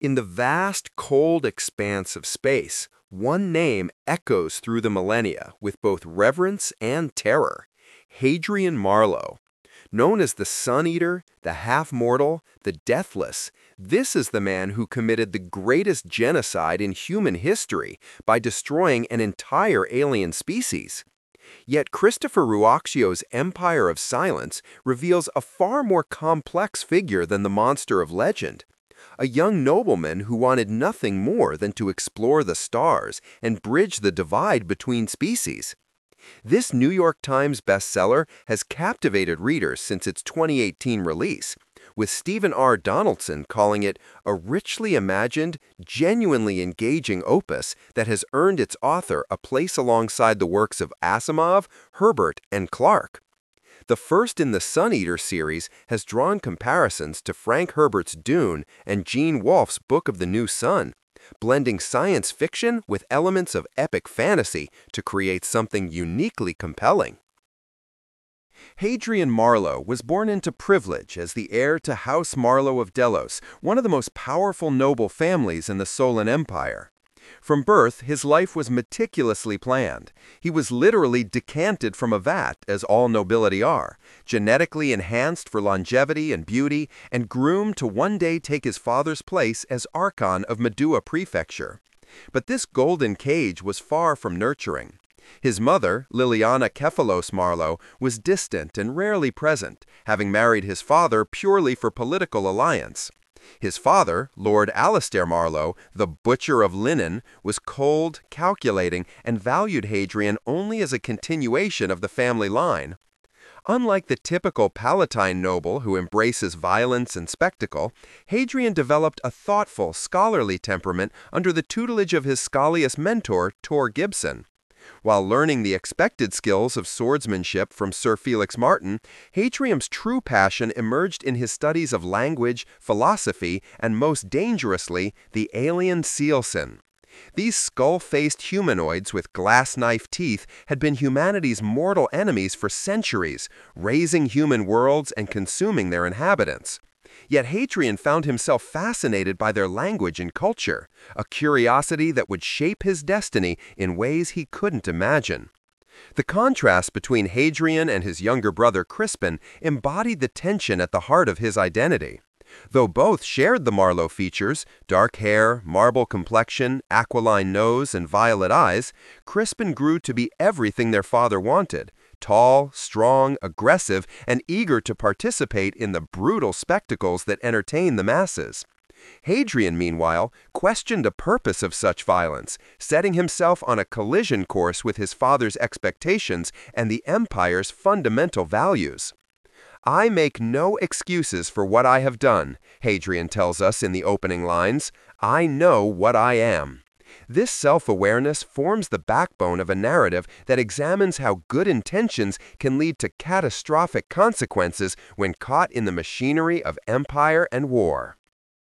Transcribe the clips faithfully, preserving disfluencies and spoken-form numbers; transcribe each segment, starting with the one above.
In the vast, cold expanse of space, one name echoes through the millennia with both reverence and terror: Hadrian Marlowe. Known as the Sun Eater, the Half-Mortal, the Deathless, this is the man who committed the greatest genocide in human history by destroying an entire alien species. Yet Christopher Ruocchio's Empire of Silence reveals a far more complex figure than the monster of legend. A young nobleman who wanted nothing more than to explore the stars and bridge the divide between species. This New York Times bestseller has captivated readers since its twenty eighteen release, with Stephen R. Donaldson calling it a richly imagined, genuinely engaging opus that has earned its author a place alongside the works of Asimov, Herbert, and Clarke. The first in the Sun Eater series has drawn comparisons to Frank Herbert's Dune and Gene Wolfe's Book of the New Sun, blending science fiction with elements of epic fantasy to create something uniquely compelling. Hadrian Marlowe was born into privilege as the heir to House Marlowe of Delos, one of the most powerful noble families in the Solon Empire. From birth, his life was meticulously planned. He was literally decanted from a vat, as all nobility are, genetically enhanced for longevity and beauty, and groomed to one day take his father's place as Archon of Medua Prefecture. But this golden cage was far from nurturing. His mother, Liliana Kephalos Marlowe, was distant and rarely present, having married his father purely for political alliance. His father, Lord Alastair Marlowe, the butcher of linen, was cold, calculating, and valued Hadrian only as a continuation of the family line. Unlike the typical Palatine noble who embraces violence and spectacle, Hadrian developed a thoughtful, scholarly temperament under the tutelage of his Scholiast mentor, Tor Gibson. While learning the expected skills of swordsmanship from Sir Felix Martin, Hadrian's true passion emerged in his studies of language, philosophy, and most dangerously, the alien Sealson. These skull-faced humanoids with glass-knife teeth had been humanity's mortal enemies for centuries, razing human worlds and consuming their inhabitants. Yet Hadrian found himself fascinated by their language and culture, a curiosity that would shape his destiny in ways he couldn't imagine. The contrast between Hadrian and his younger brother Crispin embodied the tension at the heart of his identity. Though both shared the Marlowe features, dark hair, marble complexion, aquiline nose, and violet eyes, Crispin grew to be everything their father wanted: tall, strong, aggressive, and eager to participate in the brutal spectacles that entertain the masses. Hadrian, meanwhile, questioned the purpose of such violence, setting himself on a collision course with his father's expectations and the empire's fundamental values. "I make no excuses for what I have done," Hadrian tells us in the opening lines. "I know what I am." This self-awareness forms the backbone of a narrative that examines how good intentions can lead to catastrophic consequences when caught in the machinery of empire and war.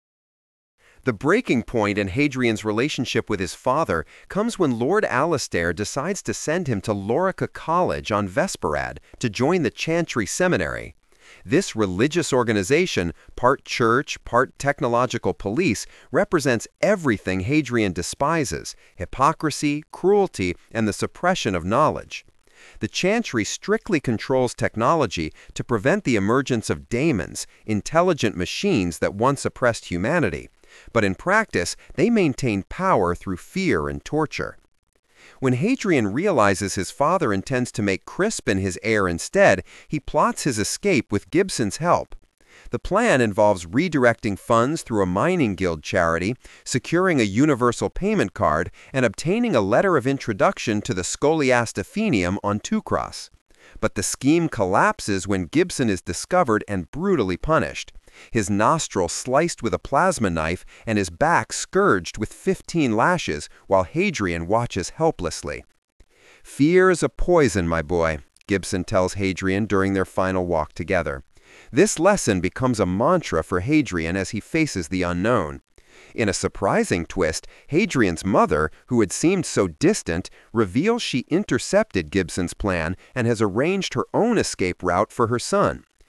The breaking point in Hadrian's relationship with his father comes when Lord Alastair decides to send him to Lorica College on Vesperad to join the Chantry Seminary. This religious organization, part church, part technological police, represents everything Hadrian despises: hypocrisy, cruelty, and the suppression of knowledge. The Chantry strictly controls technology to prevent the emergence of daemons, intelligent machines that once oppressed humanity. But in practice, they maintain power through fear and torture. When Hadrian realizes his father intends to make Crispin his heir instead, he plots his escape with Gibson's help. The plan involves redirecting funds through a mining guild charity, securing a universal payment card, and obtaining a letter of introduction to the Scholiast Athenaeum on Teucros. But the scheme collapses when Gibson is discovered and brutally punished. His nostril sliced with a plasma knife and his back scourged with fifteen lashes while Hadrian watches helplessly. "Fear is a poison, my boy," Gibson tells Hadrian during their final walk together. This lesson becomes a mantra for Hadrian as he faces the unknown. In a surprising twist, Hadrian's mother, who had seemed so distant, reveals she intercepted Gibson's plan and has arranged her own escape route for her son.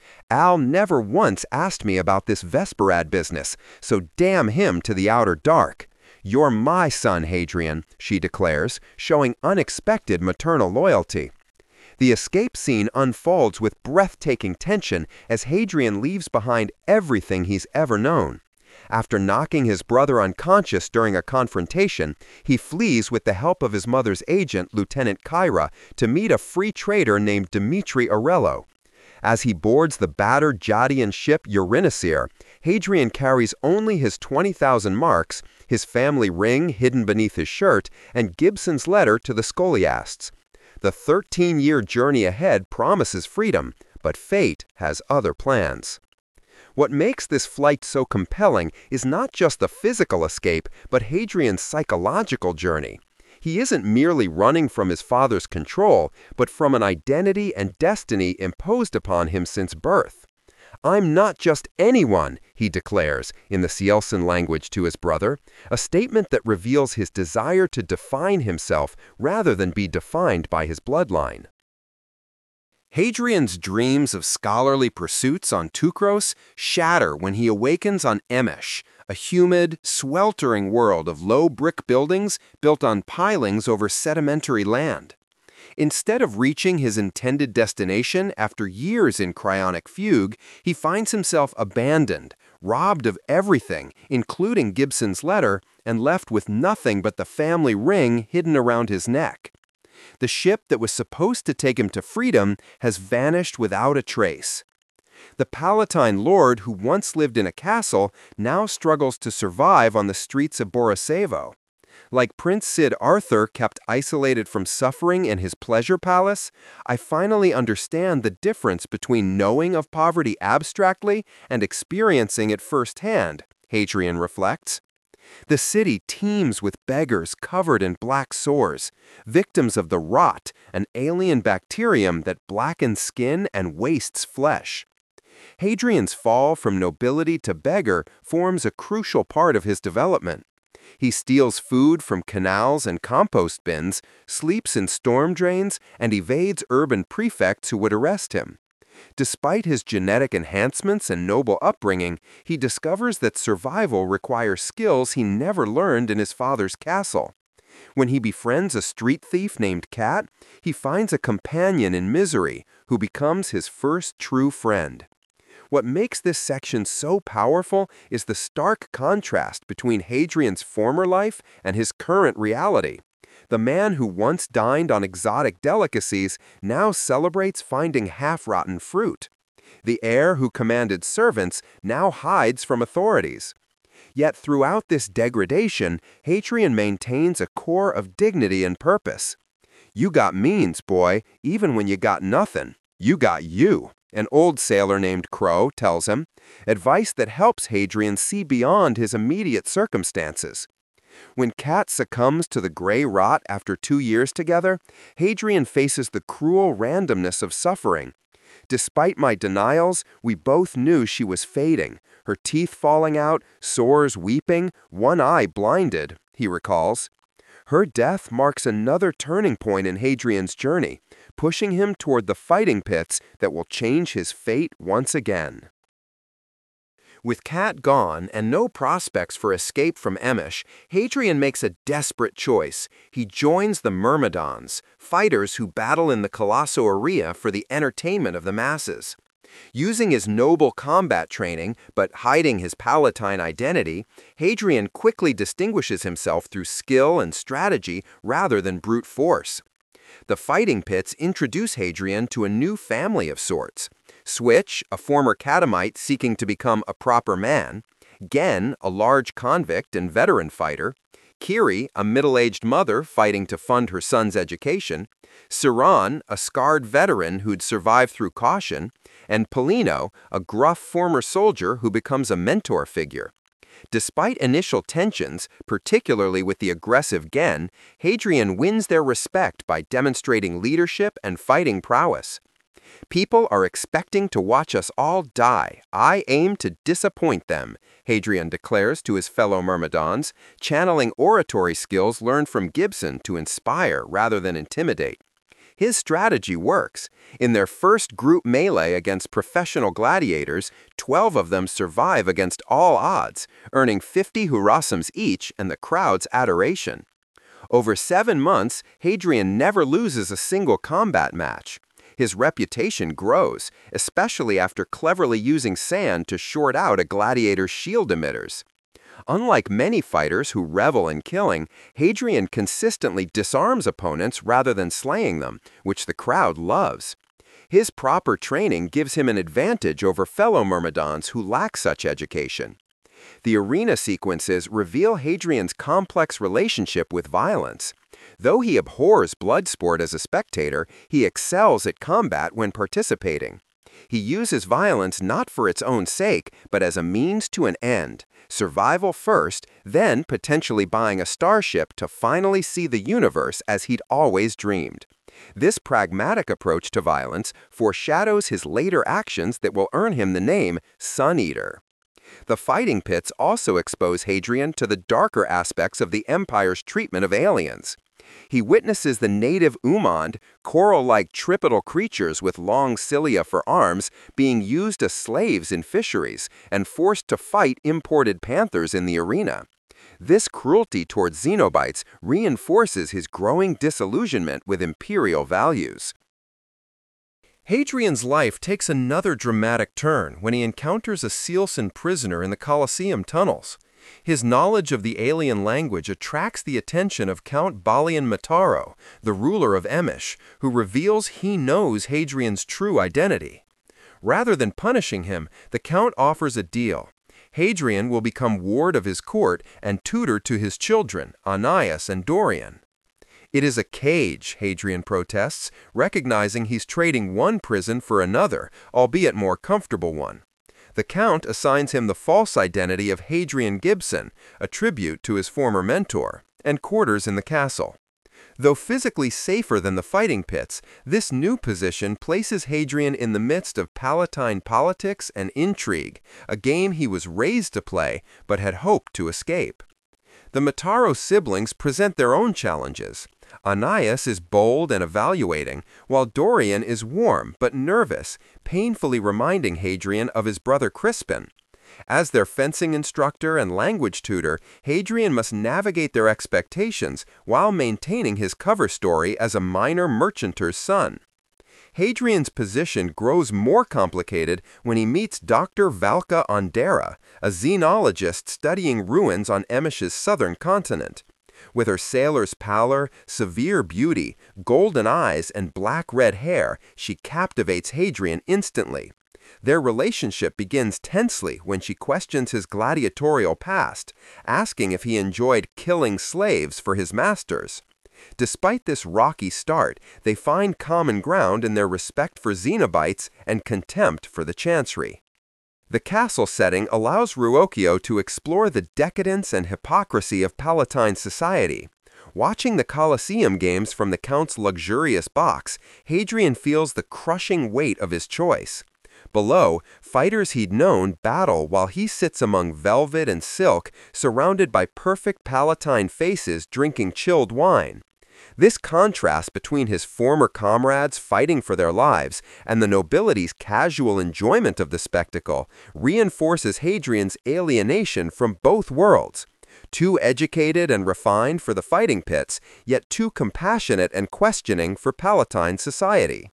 Al never once asked me about this Vesperad business, so damn him to the outer dark. You're my son, Hadrian, she declares, showing unexpected maternal loyalty. The escape scene unfolds with breathtaking tension as Hadrian leaves behind everything he's ever known. After knocking his brother unconscious during a confrontation, he flees with the help of his mother's agent, Lieutenant Kyra, to meet a free trader named Dimitri Arello. As he boards the battered Jadian ship Eurynocer, Hadrian carries only his twenty thousand marks, his family ring hidden beneath his shirt, and Gibson's letter to the scholiasts. The thirteen-year journey ahead promises freedom, but fate has other plans. What makes this flight so compelling is not just the physical escape, but Hadrian's psychological journey. He isn't merely running from his father's control, but from an identity and destiny imposed upon him since birth. "I'm not just anyone," he declares in the Cielcen language to his brother, a statement that reveals his desire to define himself rather than be defined by his bloodline. Hadrian's dreams of scholarly pursuits on Teucros shatter when he awakens on Emesh, a humid, sweltering world of low brick buildings built on pilings over sedimentary land. Instead of reaching his intended destination after years in cryonic fugue, he finds himself abandoned, robbed of everything, including Gibson's letter, and left with nothing but the family ring hidden around his neck. The ship that was supposed to take him to freedom has vanished without a trace. The Palatine lord who once lived in a castle now struggles to survive on the streets of Borrisevo. Like Prince Cid Arthur kept isolated from suffering in his pleasure palace, I finally understand the difference between knowing of poverty abstractly and experiencing it firsthand, Hadrian reflects. The city teems with beggars covered in black sores, victims of the rot, an alien bacterium that blackens skin and wastes flesh. Hadrian's fall from nobility to beggar forms a crucial part of his development. He steals food from canals and compost bins, sleeps in storm drains, and evades urban prefects who would arrest him. Despite his genetic enhancements and noble upbringing, he discovers that survival requires skills he never learned in his father's castle. When he befriends a street thief named Cat, he finds a companion in misery who becomes his first true friend. What makes this section so powerful is the stark contrast between Hadrian's former life and his current reality. The man who once dined on exotic delicacies now celebrates finding half-rotten fruit. The heir who commanded servants now hides from authorities. Yet throughout this degradation, Hadrian maintains a core of dignity and purpose. "You got means, boy, even when you got nothing. You got you," an old sailor named Crow tells him, advice that helps Hadrian see beyond his immediate circumstances. When Cat succumbs to the gray rot after two years together, Hadrian faces the cruel randomness of suffering. "Despite my denials, we both knew she was fading, her teeth falling out, sores weeping, one eye blinded," he recalls. Her death marks another turning point in Hadrian's journey, pushing him toward the fighting pits that will change his fate once again. With Cat gone and no prospects for escape from Emesh, Hadrian makes a desperate choice. He joins the Myrmidons, fighters who battle in the Colossoria for the entertainment of the masses. Using his noble combat training, but hiding his Palatine identity, Hadrian quickly distinguishes himself through skill and strategy rather than brute force. The fighting pits introduce Hadrian to a new family of sorts. Switch, a former catamite seeking to become a proper man, Gen, a large convict and veteran fighter, Kiri, a middle-aged mother fighting to fund her son's education, Siran, a scarred veteran who'd survived through caution, and Polino, a gruff former soldier who becomes a mentor figure. Despite initial tensions, particularly with the aggressive Gen, Hadrian wins their respect by demonstrating leadership and fighting prowess. "People are expecting to watch us all die. I aim to disappoint them," Hadrian declares to his fellow Myrmidons, channeling oratory skills learned from Gibson to inspire rather than intimidate. His strategy works. In their first group melee against professional gladiators, twelve of them survive against all odds, earning fifty hurasums each and the crowd's adoration. Over seven months, Hadrian never loses a single combat match. His reputation grows, especially after cleverly using sand to short out a gladiator's shield emitters. Unlike many fighters who revel in killing, Hadrian consistently disarms opponents rather than slaying them, which the crowd loves. His proper training gives him an advantage over fellow Myrmidons who lack such education. The arena sequences reveal Hadrian's complex relationship with violence. Though he abhors blood sport as a spectator, he excels at combat when participating. He uses violence not for its own sake, but as a means to an end. Survival first, then potentially buying a starship to finally see the universe as he'd always dreamed. This pragmatic approach to violence foreshadows his later actions that will earn him the name Sun Eater. The fighting pits also expose Hadrian to the darker aspects of the Empire's treatment of aliens. He witnesses the native Umand, coral-like tripedal creatures with long cilia for arms, being used as slaves in fisheries and forced to fight imported panthers in the arena. This cruelty toward Xenobites reinforces his growing disillusionment with imperial values. Hadrian's life takes another dramatic turn when he encounters a Silesian prisoner in the Colosseum tunnels. His knowledge of the alien language attracts the attention of Count Balian Mataro, the ruler of Emish, who reveals he knows Hadrian's true identity. Rather than punishing him, the Count offers a deal. Hadrian will become ward of his court and tutor to his children, Anius and Dorian. It is a cage, Hadrian protests, recognizing he's trading one prison for another, albeit more comfortable one. The Count assigns him the false identity of Hadrian Gibson, a tribute to his former mentor, and quarters in the castle. Though physically safer than the fighting pits, this new position places Hadrian in the midst of Palatine politics and intrigue, a game he was raised to play but had hoped to escape. The Mataro siblings present their own challenges. Anius is bold and evaluating, while Dorian is warm but nervous, painfully reminding Hadrian of his brother Crispin. As their fencing instructor and language tutor, Hadrian must navigate their expectations while maintaining his cover story as a minor merchanter's son. Hadrian's position grows more complicated when he meets Doctor Valka Ondera, a xenologist studying ruins on Emish's southern continent. With her sailor's pallor, severe beauty, golden eyes, and black-red hair, she captivates Hadrian instantly. Their relationship begins tensely when she questions his gladiatorial past, asking if he enjoyed killing slaves for his masters. Despite this rocky start, they find common ground in their respect for Xenobites and contempt for the Chancery. The castle setting allows Ruocchio to explore the decadence and hypocrisy of Palatine society. Watching the Colosseum games from the Count's luxurious box, Hadrian feels the crushing weight of his choice. Below, fighters he'd known battle while he sits among velvet and silk, surrounded by perfect Palatine faces drinking chilled wine. This contrast between his former comrades fighting for their lives and the nobility's casual enjoyment of the spectacle reinforces Hadrian's alienation from both worlds. Too educated and refined for the fighting pits, yet too compassionate and questioning for Palatine society.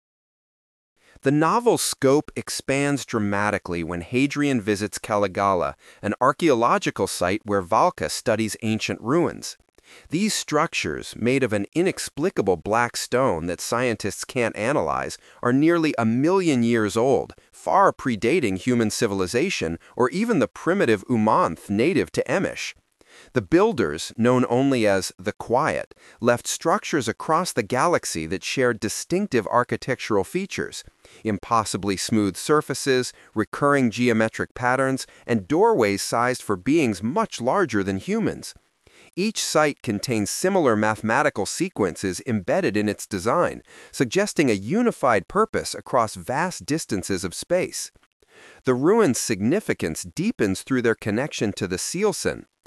The novel's scope expands dramatically when Hadrian visits Caligula, an archaeological site where Valka studies ancient ruins. These structures, made of an inexplicable black stone that scientists can't analyze, are nearly a million years old, far predating human civilization or even the primitive Umanth native to Emish. The builders, known only as the Quiet, left structures across the galaxy that shared distinctive architectural features: impossibly smooth surfaces, recurring geometric patterns, and doorways sized for beings much larger than humans. Each site contains similar mathematical sequences embedded in its design, suggesting a unified purpose across vast distances of space. The ruins' significance deepens through their connection to the Silesian.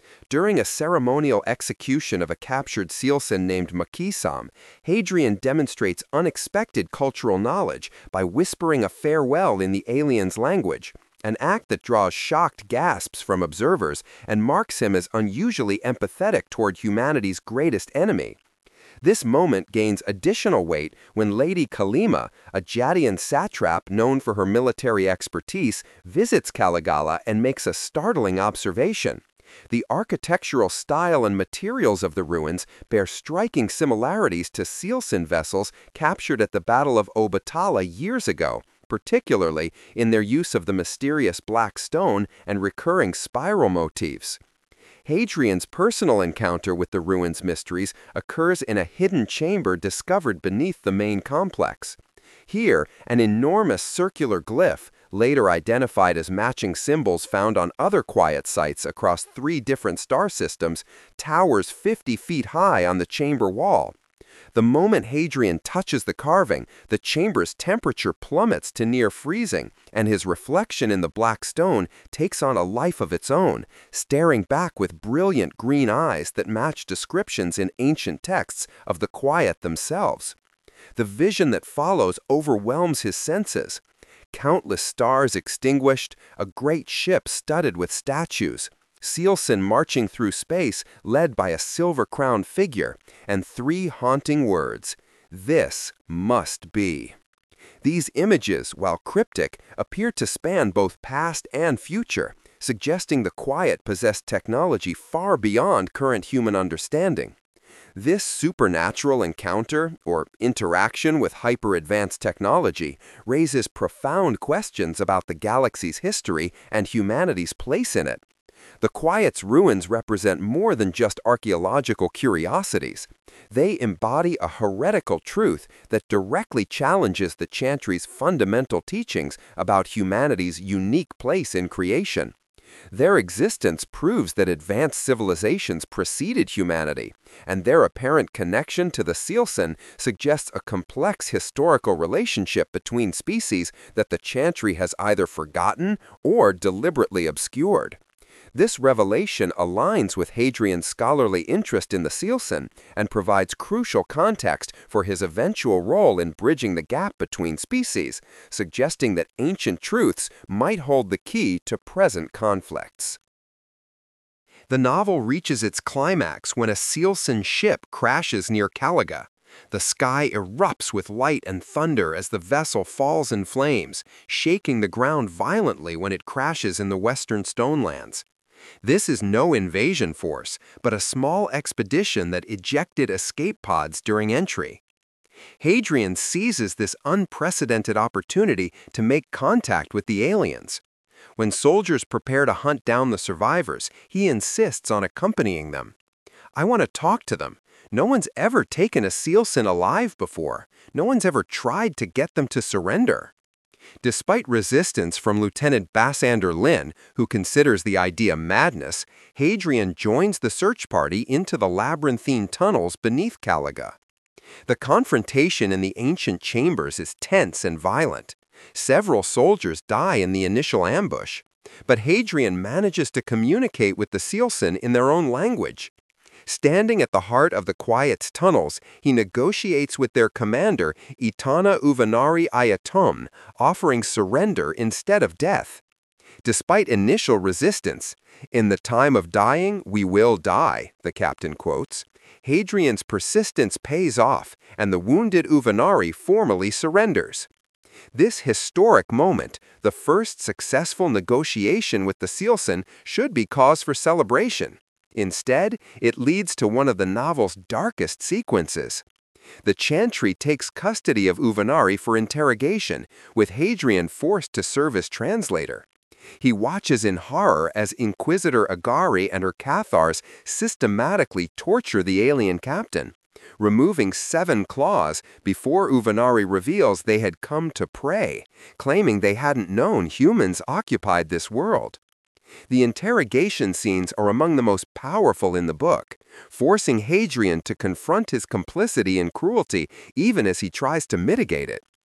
During a ceremonial execution of a captured Sealson named Makisam, Hadrian demonstrates unexpected cultural knowledge by whispering a farewell in the alien's language, an act that draws shocked gasps from observers and marks him as unusually empathetic toward humanity's greatest enemy. This moment gains additional weight when Lady Kalima, a Jatian satrap known for her military expertise, visits Caligula and makes a startling observation. The architectural style and materials of the ruins bear striking similarities to Sealson vessels captured at the Battle of Obatala years ago, particularly in their use of the mysterious black stone and recurring spiral motifs. Hadrian's personal encounter with the ruins' mysteries occurs in a hidden chamber discovered beneath the main complex. Here, an enormous circular glyph, later identified as matching symbols found on other quiet sites across three different star systems, towers fifty feet high on the chamber wall. The moment Hadrian touches the carving, the chamber's temperature plummets to near freezing, and his reflection in the black stone takes on a life of its own, staring back with brilliant green eyes that match descriptions in ancient texts of the quiet themselves. The vision that follows overwhelms his senses. Countless stars extinguished, a great ship studded with statues, Sealson marching through space led by a silver-crowned figure, and three haunting words, "This must be." These images, while cryptic, appear to span both past and future, suggesting the quiet possessed technology far beyond current human understanding. This supernatural encounter, or interaction with hyper-advanced technology, raises profound questions about the galaxy's history and humanity's place in it. The Quiet's ruins represent more than just archaeological curiosities. They embody a heretical truth that directly challenges the Chantry's fundamental teachings about humanity's unique place in creation. Their existence proves that advanced civilizations preceded humanity, and their apparent connection to the Sealson suggests a complex historical relationship between species that the Chantry has either forgotten or deliberately obscured. This revelation aligns with Hadrian's scholarly interest in the Sealson and provides crucial context for his eventual role in bridging the gap between species, suggesting that ancient truths might hold the key to present conflicts. The novel reaches its climax when a Sealson ship crashes near Caliga. The sky erupts with light and thunder as the vessel falls in flames, shaking the ground violently when it crashes in the western Stonelands. This is no invasion force, but a small expedition that ejected escape pods during entry. Hadrian seizes this unprecedented opportunity to make contact with the aliens. When soldiers prepare to hunt down the survivors, he insists on accompanying them. "I want to talk to them. No one's ever taken a Sealson alive before. No one's ever tried to get them to surrender." Despite resistance from Lieutenant Bassander Lin, who considers the idea madness, Hadrian joins the search party into the labyrinthine tunnels beneath Caliga. The confrontation in the ancient chambers is tense and violent. Several soldiers die in the initial ambush, but Hadrian manages to communicate with the Sealson in their own language. Standing at the heart of the Quiet's tunnels, he negotiates with their commander, Etana Uvanari Ayatom, offering surrender instead of death. Despite initial resistance, "In the time of dying, we will die," the captain quotes, Hadrian's persistence pays off, and the wounded Uvanari formally surrenders. This historic moment, the first successful negotiation with the Sealson, should be cause for celebration. Instead, it leads to one of the novel's darkest sequences. The Chantry takes custody of Uvanari for interrogation, with Hadrian forced to serve as translator. He watches in horror as Inquisitor Agari and her Cathars systematically torture the alien captain, removing seven claws before Uvanari reveals they had come to prey, claiming they hadn't known humans occupied this world. The interrogation scenes are among the most powerful in the book, forcing Hadrian to confront his complicity in cruelty even as he tries to mitigate it.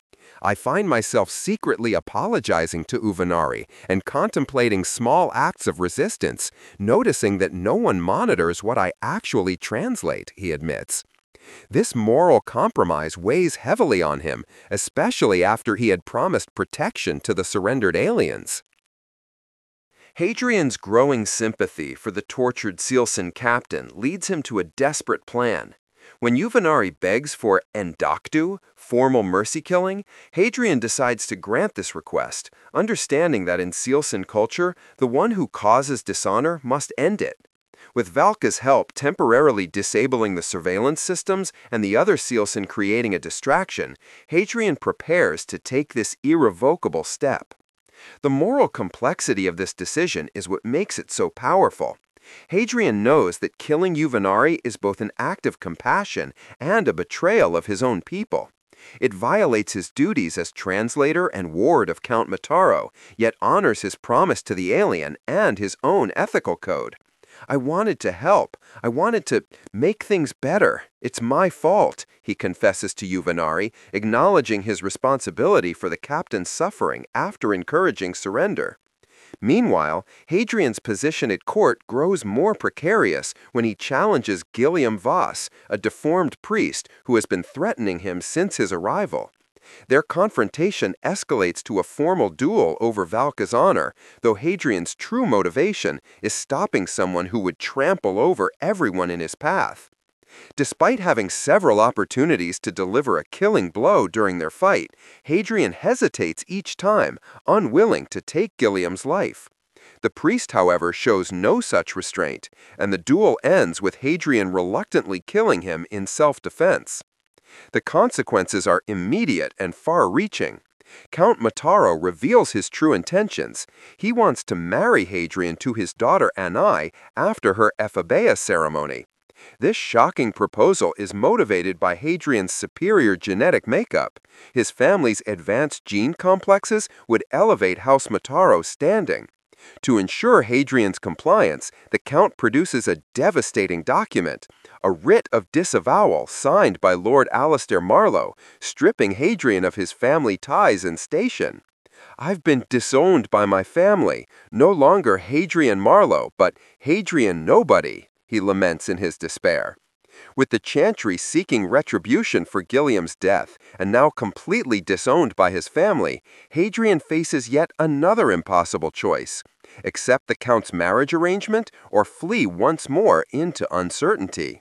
I find myself secretly apologizing to Uvenari and contemplating small acts of resistance, noticing that no one monitors what I actually translate, he admits. This moral compromise weighs heavily on him, especially after he had promised protection to the surrendered aliens. Hadrian's growing sympathy for the tortured Silesian captain leads him to a desperate plan. When Uvenari begs for endoctu, formal mercy killing, Hadrian decides to grant this request, understanding that in Silesian culture, the one who causes dishonor must end it. With Valka's help temporarily disabling the surveillance systems and the other Silesian creating a distraction, Hadrian prepares to take this irrevocable step. The moral complexity of this decision is what makes it so powerful. Hadrian knows that killing Uvenari is both an act of compassion and a betrayal of his own people. It violates his duties as translator and ward of Count Mataro, yet honors his promise to the alien and his own ethical code. I wanted to help. I wanted to make things better. It's my fault, he confesses to Uvenari, acknowledging his responsibility for the captain's suffering after encouraging surrender. Meanwhile, Hadrian's position at court grows more precarious when he challenges Guillaume Vos, a deformed priest who has been threatening him since his arrival. Their confrontation escalates to a formal duel over Valka's honor, though Hadrian's true motivation is stopping someone who would trample over everyone in his path. Despite having several opportunities to deliver a killing blow during their fight, Hadrian hesitates each time, unwilling to take Guillaume's life. The priest, however, shows no such restraint, and the duel ends with Hadrian reluctantly killing him in self-defense. The consequences are immediate and far-reaching. Count Mataro reveals his true intentions. He wants to marry Hadrian to his daughter Anai after her ephebeia ceremony. This shocking proposal is motivated by Hadrian's superior genetic makeup. His family's advanced gene complexes would elevate House Mataro's standing. To ensure Hadrian's compliance, the Count produces a devastating document, a writ of disavowal signed by Lord Alastair Marlowe, stripping Hadrian of his family ties and station. "I've been disowned by my family, no longer Hadrian Marlowe, but Hadrian Nobody," he laments in his despair. With the Chantry seeking retribution for Guillaume's death and now completely disowned by his family, Hadrian faces yet another impossible choice: accept the Count's marriage arrangement or flee once more into uncertainty.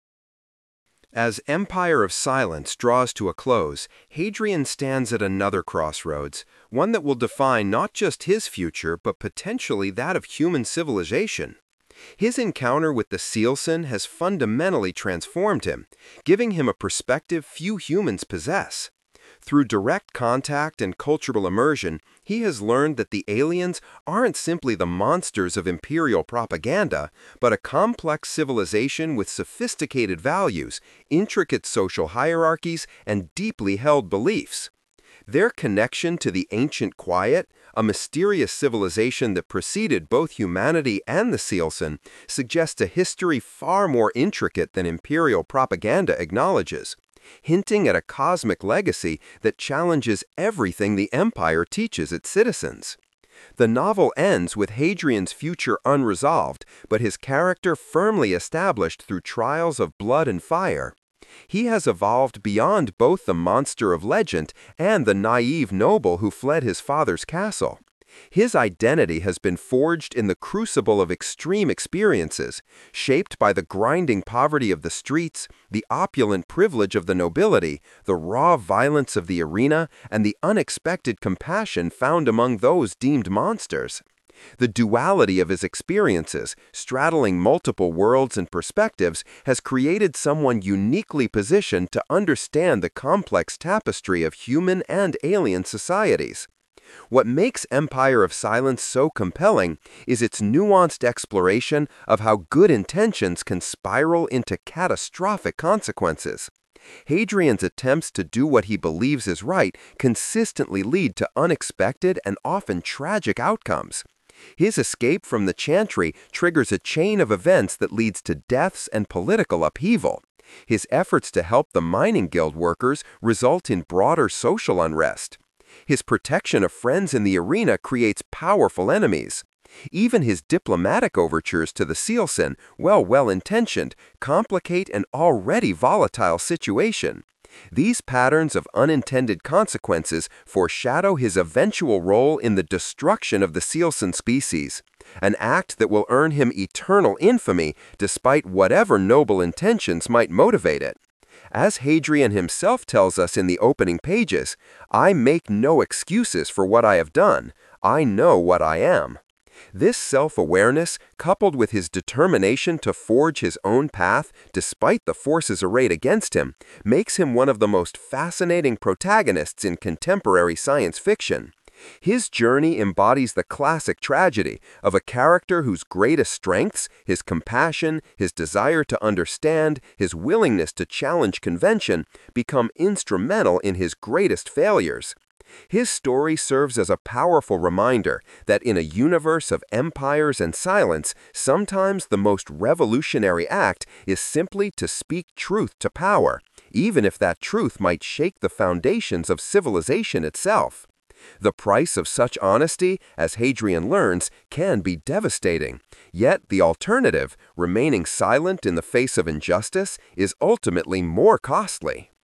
As Empire of Silence draws to a close, Hadrian stands at another crossroads, one that will define not just his future but potentially that of human civilization. His encounter with the Silesian has fundamentally transformed him, giving him a perspective few humans possess. Through direct contact and cultural immersion, he has learned that the aliens aren't simply the monsters of imperial propaganda, but a complex civilization with sophisticated values, intricate social hierarchies, and deeply held beliefs. Their connection to the ancient quiet, a mysterious civilization that preceded both humanity and the Silesian, suggests a history far more intricate than imperial propaganda acknowledges, hinting at a cosmic legacy that challenges everything the empire teaches its citizens. The novel ends with Hadrian's future unresolved, but his character firmly established through trials of blood and fire. He has evolved beyond both the monster of legend and the naive noble who fled his father's castle. His identity has been forged in the crucible of extreme experiences, shaped by the grinding poverty of the streets, the opulent privilege of the nobility, the raw violence of the arena, and the unexpected compassion found among those deemed monsters. The duality of his experiences, straddling multiple worlds and perspectives, has created someone uniquely positioned to understand the complex tapestry of human and alien societies. What makes Empire of Silence so compelling is its nuanced exploration of how good intentions can spiral into catastrophic consequences. Hadrian's attempts to do what he believes is right consistently lead to unexpected and often tragic outcomes. His escape from the Chantry triggers a chain of events that leads to deaths and political upheaval. His efforts to help the mining guild workers result in broader social unrest. His protection of friends in the arena creates powerful enemies. Even his diplomatic overtures to the Sealson, well well-intentioned, complicate an already volatile situation. These patterns of unintended consequences foreshadow his eventual role in the destruction of the Sealson species, an act that will earn him eternal infamy despite whatever noble intentions might motivate it. As Hadrian himself tells us in the opening pages, "I make no excuses for what I have done. I know what I am." This self-awareness, coupled with his determination to forge his own path despite the forces arrayed against him, makes him one of the most fascinating protagonists in contemporary science fiction. His journey embodies the classic tragedy of a character whose greatest strengths, his compassion, his desire to understand, his willingness to challenge convention, become instrumental in his greatest failures. His story serves as a powerful reminder that in a universe of empires and silence, sometimes the most revolutionary act is simply to speak truth to power, even if that truth might shake the foundations of civilization itself. The price of such honesty, as Hadrian learns, can be devastating. Yet the alternative, remaining silent in the face of injustice, is ultimately more costly.